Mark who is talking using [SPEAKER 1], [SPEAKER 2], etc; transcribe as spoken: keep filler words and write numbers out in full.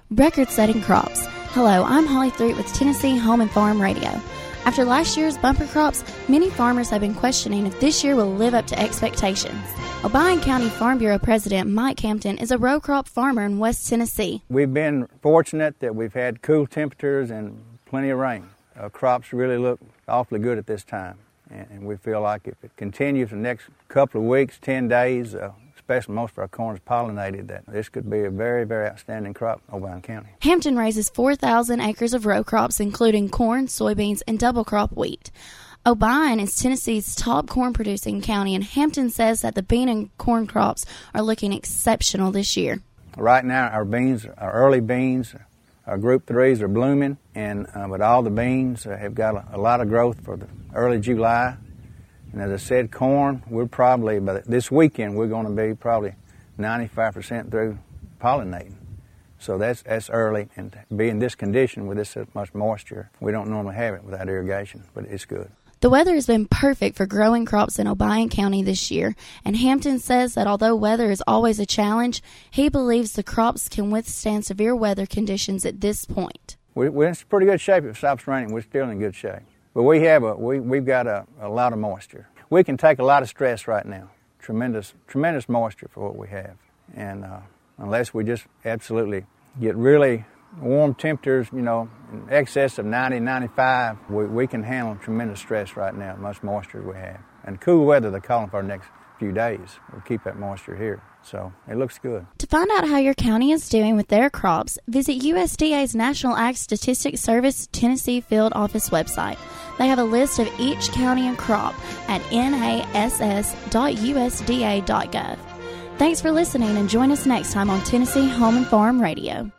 [SPEAKER 1] Record-setting crops. Hello, I'm Holly Throot with Tennessee Home and Farm Radio. After last year's bumper crops, many farmers have been questioning if this year will live up to expectations. Obion County Farm Bureau President Mike Hampton is a row crop farmer in West Tennessee.
[SPEAKER 2] We've been fortunate that we've had cool temperatures and plenty of rain. Uh, crops really look awfully good at this time, and, and we feel like if it continues the next couple of weeks, ten days, uh, especially most of our corn is pollinated, that this could be a very, very outstanding crop in Obion County.
[SPEAKER 1] Hampton raises four thousand acres of row crops, including corn, soybeans, and double crop wheat. Obion is Tennessee's top corn-producing county, and Hampton says that the bean and corn crops are looking exceptional this year.
[SPEAKER 2] Right now, our beans, our early beans, our Group threes are blooming, and uh, but all the beans uh, have got a, a lot of growth for the early July. And as I said, corn, we're probably, by this weekend, we're going to be probably ninety-five percent through pollinating. So that's that's early, and to be in this condition with this much moisture, we don't normally have it without irrigation, but it's good.
[SPEAKER 1] The weather has been perfect for growing crops in Obion County this year, and Hampton says that although weather is always a challenge, he believes the crops can withstand severe weather conditions at this point.
[SPEAKER 2] We, we're in pretty good shape. If it stops raining, we're still in good shape. But we have a we we've got a, a lot of moisture. We can take a lot of stress right now. Tremendous tremendous moisture for what we have, and uh, unless we just absolutely get really warm temperatures, you know, in excess of ninety, ninety-five, we, we can handle tremendous stress right now. Much moisture we have, and cool weather they're calling for the next few days. We'll keep that moisture here. So it looks good.
[SPEAKER 1] To find out how your county is doing with their crops, visit U S D A's National Ag Statistics Service Tennessee Field Office website. They have a list of each county and crop at N A S S dot U S D A dot gov. Thanks for listening, and join us next time on Tennessee Home and Farm Radio.